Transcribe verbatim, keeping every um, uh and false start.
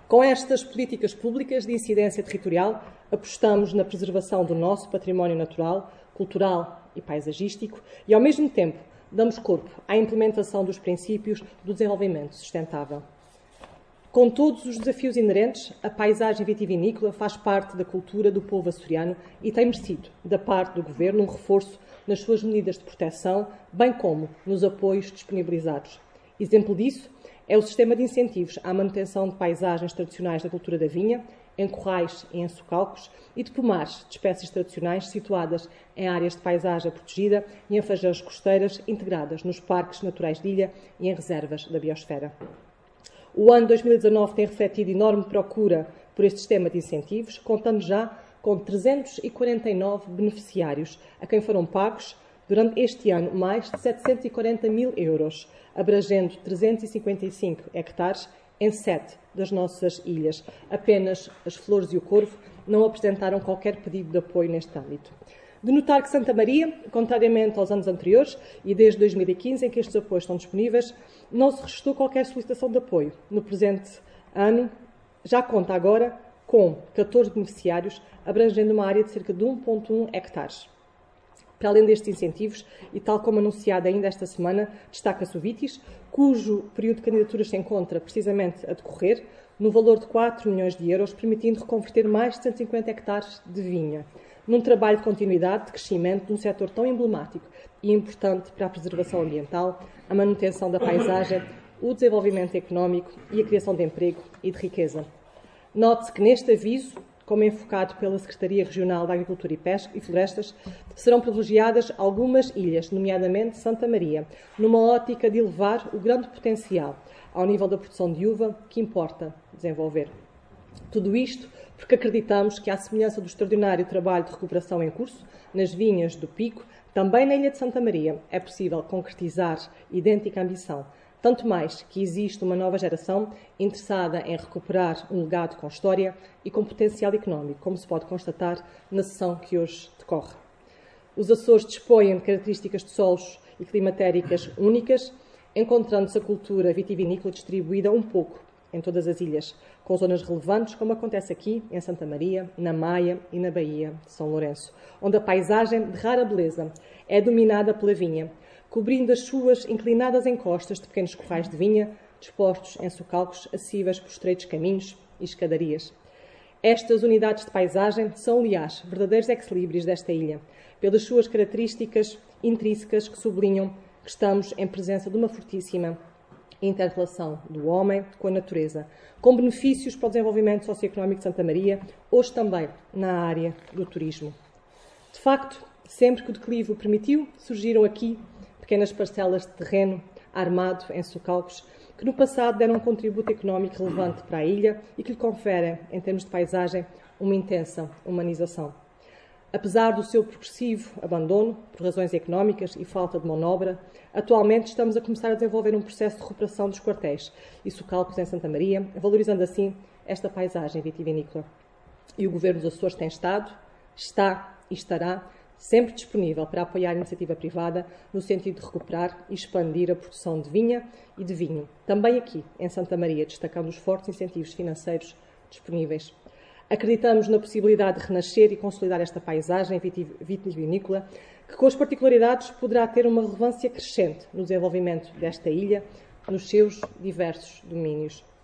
Com estas políticas públicas de incidência territorial, apostamos na preservação do nosso património natural, cultural e paisagístico e, ao mesmo tempo, damos corpo à implementação dos princípios do desenvolvimento sustentável. Com todos os desafios inerentes, a paisagem vitivinícola faz parte da cultura do povo açoriano e tem merecido, da parte do Governo, um reforço nas suas medidas de proteção, bem como nos apoios disponibilizados. Exemplo disso é o sistema de incentivos à manutenção de paisagens tradicionais da cultura da vinha, em corrais e em socalcos, e de pomares de espécies tradicionais situadas em áreas de paisagem protegida e em fajanas costeiras integradas nos parques naturais de ilha e em reservas da biosfera. O ano dois mil e dezanove tem refletido enorme procura por este sistema de incentivos, contando já com trezentos e quarenta e nove beneficiários, a quem foram pagos, durante este ano, mais de setecentos e quarenta mil euros, abrangendo trezentos e cinquenta e cinco hectares em sete das nossas ilhas. Apenas as Flores e o Corvo não apresentaram qualquer pedido de apoio neste âmbito. De notar que Santa Maria, contrariamente aos anos anteriores, e desde dois mil e quinze, em que estes apoios estão disponíveis, não se registrou qualquer solicitação de apoio. No presente ano, já conta agora com catorze beneficiários, abrangendo uma área de cerca de um vírgula um hectares. Para além destes incentivos, e tal como anunciado ainda esta semana, destaca-se o Vitis, cujo período de candidaturas se encontra precisamente a decorrer, no valor de quatro milhões de euros, permitindo reconverter mais de cento e cinquenta hectares de vinha, num trabalho de continuidade de crescimento de um setor tão emblemático e importante para a preservação ambiental, a manutenção da paisagem, o desenvolvimento económico e a criação de emprego e de riqueza. Note-se que neste aviso, como enfocado pela Secretaria Regional da Agricultura e Pesca e Florestas, serão privilegiadas algumas ilhas, nomeadamente Santa Maria, numa ótica de elevar o grande potencial ao nível da produção de uva que importa desenvolver. Tudo isto porque acreditamos que, à semelhança do extraordinário trabalho de recuperação em curso nas vinhas do Pico, também na Ilha de Santa Maria é possível concretizar idêntica ambição, tanto mais que existe uma nova geração interessada em recuperar um legado com história e com potencial económico, como se pode constatar na sessão que hoje decorre. Os Açores dispõem de características de solos e climatéricas únicas, encontrando-se a cultura vitivinícola distribuída um pouco em todas as ilhas, com zonas relevantes, como acontece aqui em Santa Maria, na Maia e na Baía de São Lourenço, onde a paisagem de rara beleza é dominada pela vinha, cobrindo as suas inclinadas encostas de pequenos corrais de vinha, dispostos em socalcos acessíveis por estreitos caminhos e escadarias. Estas unidades de paisagem são, aliás, verdadeiros ex-libris desta ilha, pelas suas características intrínsecas que sublinham que estamos em presença de uma fortíssima inter-relação do homem com a natureza, com benefícios para o desenvolvimento socioeconómico de Santa Maria, hoje também na área do turismo. De facto, sempre que o declive o permitiu, surgiram aqui pequenas parcelas de terreno armado em socalcos, que no passado deram um contributo económico relevante para a ilha e que lhe conferem, em termos de paisagem, uma intensa humanização. Apesar do seu progressivo abandono, por razões económicas e falta de mão de obra, atualmente estamos a começar a desenvolver um processo de recuperação dos quartéis e socalcos em Santa Maria, valorizando assim esta paisagem vitivinícola. E o Governo dos Açores tem estado, está e estará sempre disponível para apoiar a iniciativa privada no sentido de recuperar e expandir a produção de vinha e de vinho, também aqui em Santa Maria, destacando os fortes incentivos financeiros disponíveis. Acreditamos na possibilidade de renascer e consolidar esta paisagem vitivinícola, que com as particularidades poderá ter uma relevância crescente no desenvolvimento desta ilha, nos seus diversos domínios.